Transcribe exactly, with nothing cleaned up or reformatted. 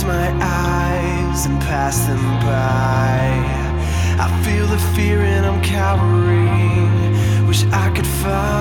my eyes and pass them by. I feel the fear and I'm cowering. Wish I could find